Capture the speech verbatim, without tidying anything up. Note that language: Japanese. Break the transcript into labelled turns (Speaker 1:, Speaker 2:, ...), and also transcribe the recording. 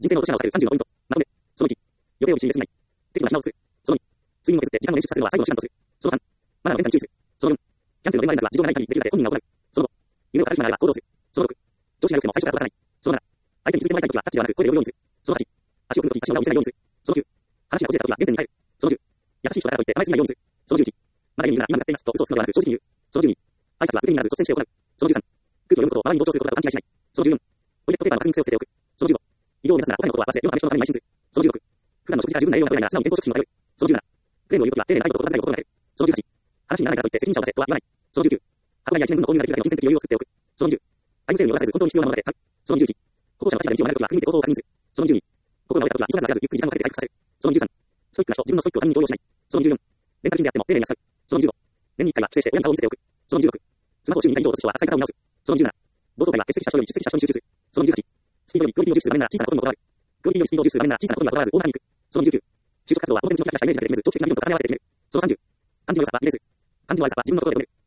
Speaker 1: 人生の落とし穴を避けるさんじゅうのポイント。まとめ。そのいち、予定を一に入れすぎない。適度な暇を作る。そのに、睡眠を削って時間を捻出させるのは最後の手段とする。そのさん、マナーの変化に注意する。そのよん、キャンセルの電話連絡は事情がない限りできるだけ本人が行う。そのご、夢を語る暇があれば行動する。そのろく、上司が良くても最初から飛ばさない。そのなな、相手に気づいてもらいたいときはタッチではなく声で呼ぶようにする。そのはち、足を組むとき足を裏を見せないようにする。そのきゅう、話がこじれたときは原点に帰る。そのじゅう、優しい人だからといって甘えすぎないようにする。そのじゅういち、まだ家にいるなら今やっていますと嘘をつくのではなく正直に言う。そのじゅうに、挨拶は受け身にならず率先して行う。そのじゅうさん、空気を読むことを周りに同調することだと勘違いしない。そのじゅうよん、トイレットペーパーの確認癖を捨てておく。そのじゅうご、移動を目指すなら他にもことは忘れ、世のため人のために邁進する。そのじゅうろく、普段の食事から十分な栄養が取れないなら素直に健康食品を食べる。そのじゅうなな、クレームを言うときは丁寧な態度と心遣いを心がける。そのじゅうはち、話にならないからといって責任者を出せとは言わない。そのじゅうきゅう、箱代やいちねんぶんの購入ができるだけの金銭的余裕を作っておく。そのにじゅう、タイムセールによらさず本当に必要なものだけ買う。そのにじゅういち、歩行者の立場で道を迷うときは国民的行動を確認する。そのにじゅうに、心が折れたときは急がず焦らずゆっくり時間をかけて回復させる。そのにじゅうさん、ストイックな人、自分のストイックを他人に強要しない。そのにじゅうよん、レンタル品であっても丁寧に扱う。そのにじゅうご、年にいっかいは帰省して親に顔を見せておく。そのにじゅうろく、スマホを週ににかい以上落とす人は扱い方を見直す。そのにじゅうなな、同窓会は欠席した人より出席した人に集中する。そのにじゅうはち、スピードよりクオリティの重視する場面なら小さなことにもこだわる。クオリティよりスピードを重視する場面なら小さなことにはこだわらずオーダーに行く。そのにじゅうきゅう、就職活動は表向きのキラキラしたイメージができず長期的な議論と重ね合わせて決める。そのさんじゅう、漢字の良さはイメージ。漢字の挨拶は自分の心で読める。